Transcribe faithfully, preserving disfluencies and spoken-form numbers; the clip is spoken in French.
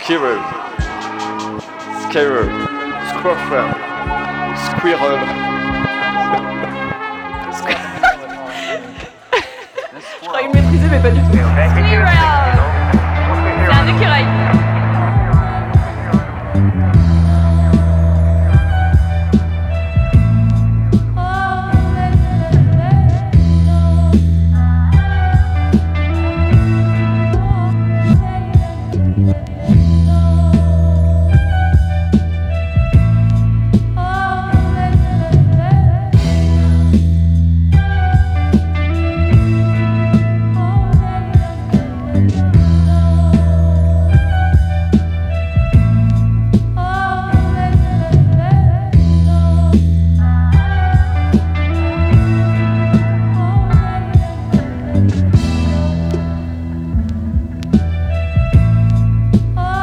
Squirrel. Squirrel. Squirrel. Squirrel. Je croyais maîtriser mais pas du tout. Squirrel. C'est un écureuil.